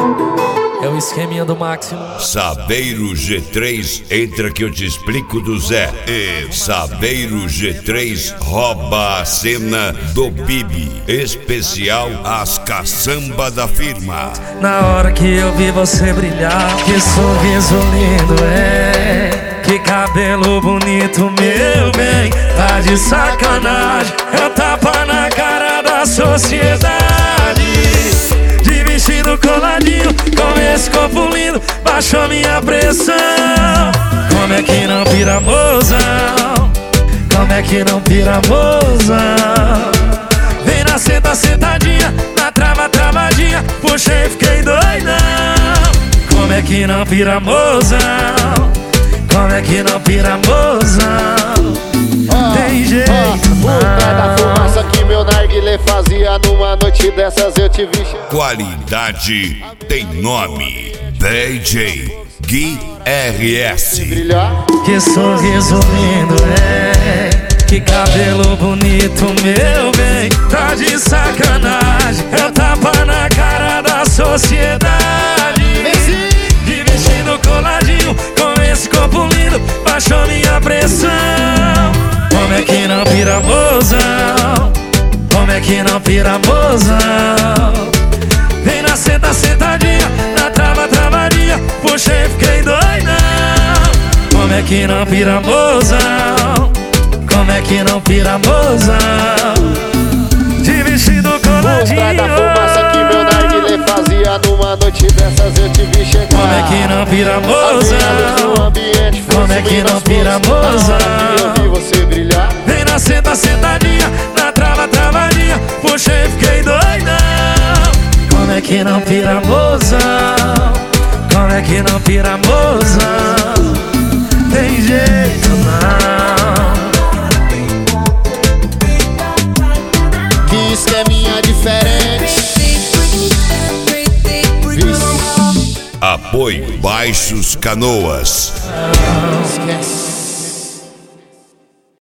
É o esqueminha do Máximo. Saveiro G3, entra que eu te explico do Zé. E Saveiro G3 rouba a cena do Bibi. Especial as caçamba da firma. Na hora que eu vi você brilhar, que sorriso lindo é, que cabelo bonito, meu bem. Tá de sacanagem, é um tapa na cara da sociedade. De vestido coladinho, com esse corpo lindo, baixou minha pressão. Como é que não pira, mozão? Como é que não pira, mozão? Vem na senta, sentadinha, na trava, travadinha, puxei e fiquei doidão. Como é que não pira, mozão? Como é que não pira, mozão? Tem jeito O pé da fumaça que meu narguilé fazia, numa noite dessas eu te vi. Qualidade tem nome. DJ Gui RS. Que sorriso lindo é, que cabelo bonito, meu bem. Tá de sacanagem, é um tapa na cara da sociedade. De vestido coladinho, com esse corpo lindo, baixou minha pressão. Como é que não pira, mozão? Como é que não pira, mozão? Vem na senta, sentadinha, na trava, travadinha, puxei e fiquei doidão. Como é que não pira, mozão? Como é que não pira, mozão? De vestido coladinho. O pé da fumaça que meu narguilé fazia, numa noite dessas eu te vi chegar. Como é que não pira, mozão? Como é que não pira, mozão? Eu vi você brilhar. Vem na senta, sentadinha, na trava, travadinha, puxei e fiquei doidão. Como é que não pira, mozão? Como é que não pira, mozão? Tem jeito não. Que esqueminha diferente. Apoio Baixos Canoas. Esquece.